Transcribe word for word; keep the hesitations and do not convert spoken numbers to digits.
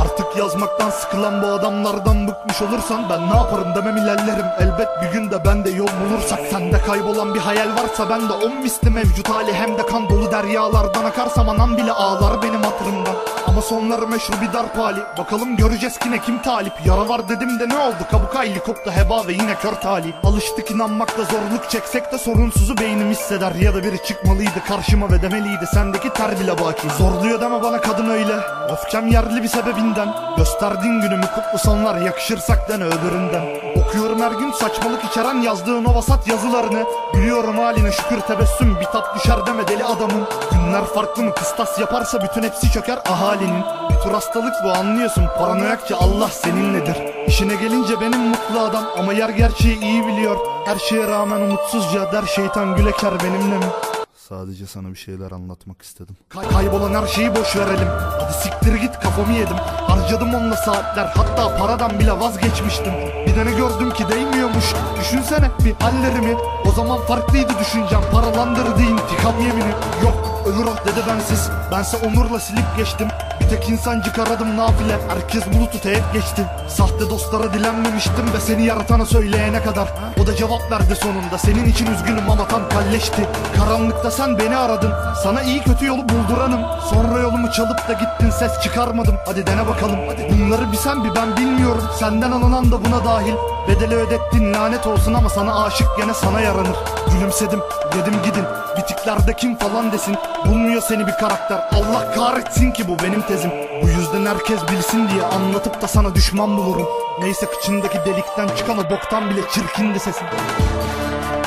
Artık yazmaktan sıkılan bu adamlardan bıkmış olursan ben ne yaparım demem ilerlerim. Elbet bir gün de ben de yol bulursak. Sende kaybolan bir hayal varsa ben de on misli mevcut hali. Hem de kan dolu deryalardan akarsam anam bile ağlar benim hatırımdan. Ama sonları meşhur bir darp hali. Bakalım göreceğiz ki ne kim talip. Yara var dedim de ne oldu, kabuk aylı koktu heba ve yine kör tali. Alıştık inanmakla zorluk çeksek de sorunsuzu beynim hisseder. Ya da biri çıkmalıydı karşıma ve demeliydi sendeki ter bile baki. Zorluyor deme bana kadın öyle, öfkem yerli bir sebebinden. Gösterdiğin günümü kutlu sonlar, yakışırsak dene öbüründen. Okuyorum her gün saçmalık içeren yazdığın o vasat yazılarını. Biliyorum haline şükür tebessüm, bir tat düşer deme deli adamım. Günler farklı mı kıstas yaparsa bütün hepsi çöker ahalinin. Bir tür hastalık bu, anlıyorsun, paranoyakça Allah seninledir. İşine gelince benim mutlu adam ama yer gerçeği iyi biliyor. Her şeye rağmen umutsuzca der şeytan gül eker benimle mi? Sadece sana bir şeyler anlatmak istedim. Kay kaybolan her şeyi boş verelim. Hadi siktir git, kafamı yedim. Harcadım onunla saatler, hatta paradan bile vazgeçmiştim. Bir de ne gördüm ki değmiyormuş. Düşünsene bir hallerimi. O zaman farklıydı düşüncem, paralandırdı intikam yemini. Yok ölür ah dedi bensiz, bense onurla silip geçtim. Bir tek insancık aradım nafile, herkes bulutu teğet geçti. Sahte dostlara dilenmemiştim ve seni yaratana söyleyene kadar. O da cevap verdi sonunda, senin için üzgünüm ama tam kalleşti. Karanlıkta sen beni aradın, sana iyi kötü yolu bulduranım. Sonra yolumu çalıp da gittin, ses çıkarmadım, hadi dene bakalım. Bunları bir sen bir ben bilmiyorum, senden alınan da buna dahil. Bedeli ödettin lanet olsun ama sana aşık gene sana yaranır. Gülümsedim dedim gidin, bitiklerde kim falan desin. Bulmuyor seni bir karakter, Allah kahretsin ki bu benim tezim. Bu yüzden herkes bilsin diye anlatıp da sana düşman bulurum. Neyse kıçındaki delikten çıkan o boktan bile çirkindi sesin.